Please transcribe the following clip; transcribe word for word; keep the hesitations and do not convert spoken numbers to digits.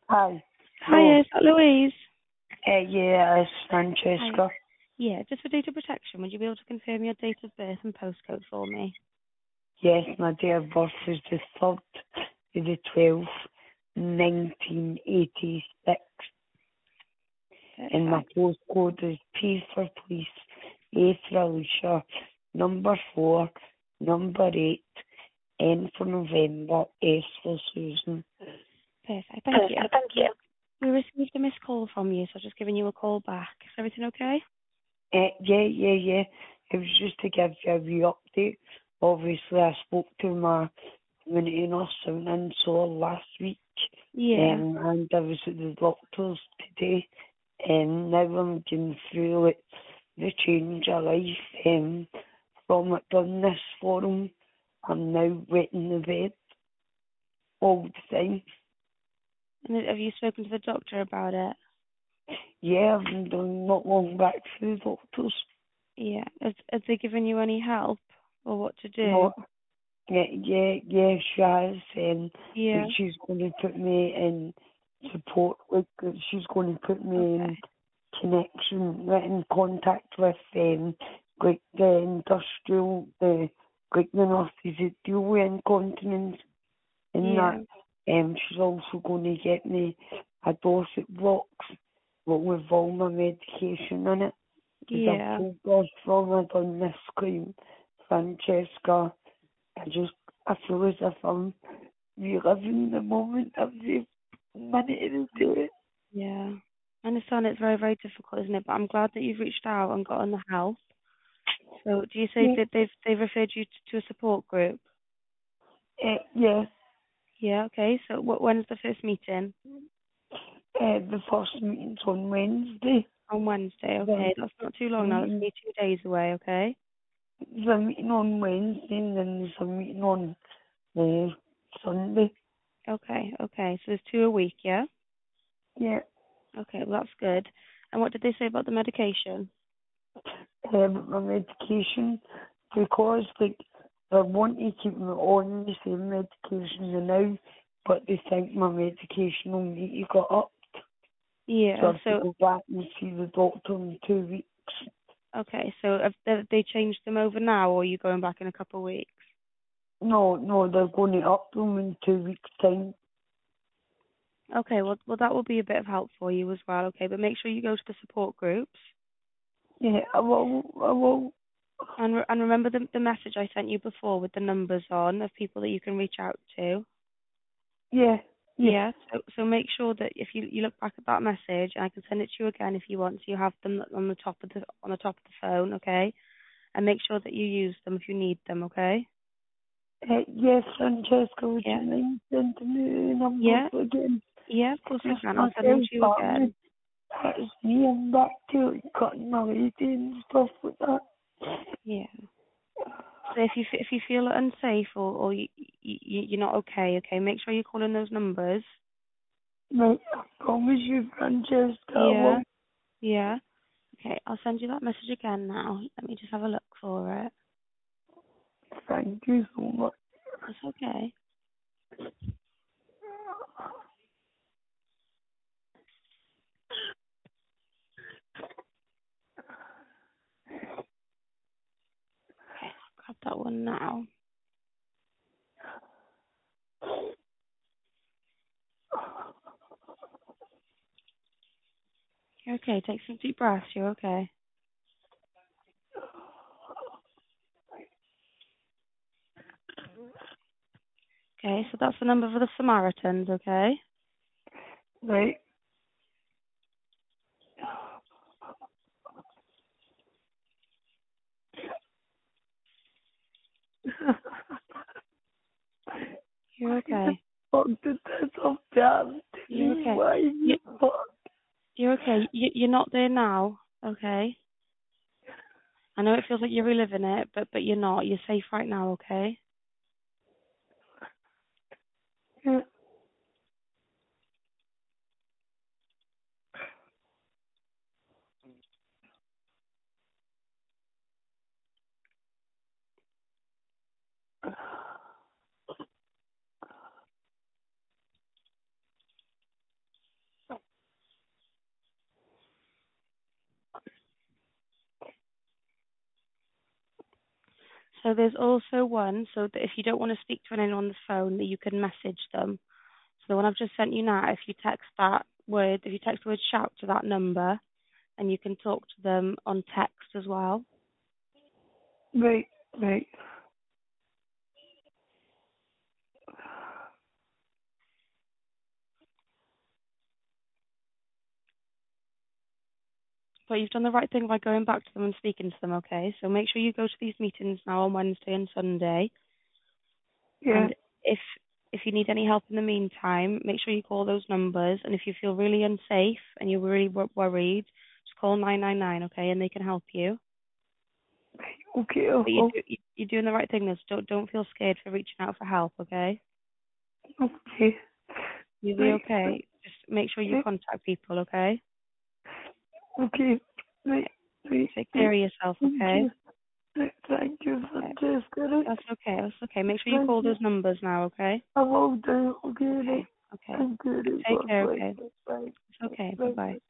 Hi. Hi, Hello. is that Louise? Uh, yeah, it's Hi. Francesca. Yeah, just for data protection, would you be able to confirm your date of birth and postcode for me? Yes, my date of birth is the third to the twelfth, nineteen eighty-six, and my Perfect. postcode is P for police, A for Alicia, number four, number eight, N for November, S for Susan. Perfect. Thank Perfect, you. thank you. We received a missed call from you, so I've just giving you a call back. Is everything okay? Uh, yeah, yeah, yeah. It was just to give you a wee update. Obviously, I spoke to my community nurse and in Seoul last week, Yeah. um, and I was at the doctor's today, and now I'm going through it, the change of life um, from it done this for him. I'm now wet in the bed all the time. And have you spoken to the doctor about it? Yeah, I've been done not long back to the doctors. Yeah. Have, have they given you any help or what to do? No, yeah, yeah, yeah, she has, um, but Yeah. she's going to put me in support, like, she's going to put me in Okay. connection, like, in contact with, um, like, the industrial, the, like, the nurses that deal with incontinence and that. Yeah. Um, she's also going to get me a Dorset box, but with all my medication in it, because I've Yeah. told God from I done this claim, Francesca, I just, I feel as if I'm reliving the moment every minute of the day. Yeah. I understand it's very, very difficult, isn't it? But I'm glad that you've reached out and gotten the help. So do you say Yeah, that they've they've referred you t- to a support group? uh, yeah. Yeah, okay. So what when's the first meeting? Uh, the first meeting's on Wednesday. On Wednesday, The, okay. That's not too the, long now, that's meeting, only two days away, okay? there's a meeting on Wednesday and then there's a meeting on uh, Sunday. Okay, okay. So there's two a week, yeah? Yeah. Okay, well that's good. And what did they say about the medication? Um, my medication, because like I want to keep me on the same medication now, but they think my medication will need to go up. So I Yeah, have to so go back and see the doctor in two weeks. okay, so have they, they changed them over now or are you going back in a couple of weeks? No, no, they're going to up them in two weeks' time. Okay, well well that will be a bit of help for you as well, okay, but make sure you go to the support groups. Yeah, I will, I will. And re- and remember the the message I sent you before with the numbers on of people that you can reach out to. Yeah, yeah. Yeah. So so make sure that if you you look back at that message, and I can send it to you again if you want, so you have them on the top of the on the top of the phone, okay? And make sure that you use them if you need them, okay? Uh, yes, Francesca, would you Yeah. mind sending me the numbers Yeah. again? Yeah. Of course I It's can. I'll my send them self to you partner. again. It's me and back to like, cutting my lady and stuff like that. Yeah. So if you f- if you feel unsafe or or you, you you're not okay, okay, make sure you call in those numbers. Right, I promise you, Francesca, I Yeah. will. Yeah. Okay, I'll send you that message again now. Let me just have a look for it. Thank you so much. That's okay. Okay, I'll grab that one now. You're okay. Take some deep breaths. You're okay. Okay, so that's the number for the Samaritans, okay? Right. You're Why the okay. fuck did this have to happen to You're me? okay. Why You, the fuck? you're okay. You, you're not there now, okay? I know it feels like you're reliving it, but but you're not. You're safe right now, okay? Yeah. So there's also one, so that if you don't want to speak to anyone on the phone, that you can message them. So the one I've just sent you now, if you text that word, if you text the word shout to that number, and you can talk to them on text as well. Right, right. But you've done the right thing by going back to them and speaking to them, okay? So make sure you go to these meetings now on Wednesday and Sunday. Yeah, And if if you need any help in the meantime, make sure you call those numbers. And if you feel really unsafe and you're really wor- worried, just call nine nine nine, okay? And they can help you. okay, I But you will. do, you- you're doing the right thing. Though. So don't don't feel scared for reaching out for help, okay? Okay. You'll be Right, right, okay. Just make sure you right. contact people, okay? Okay. Right, right, Take care right. of yourself, Thank okay? you. Right, thank you, Okay. Francesca. That's okay. That's okay. Make sure you Thank call you. those numbers now, okay? I will do. Okay, right. Okay. Okay. Thank you. Take God care, bless okay? you. Bye. It's okay. Bye Bye. bye.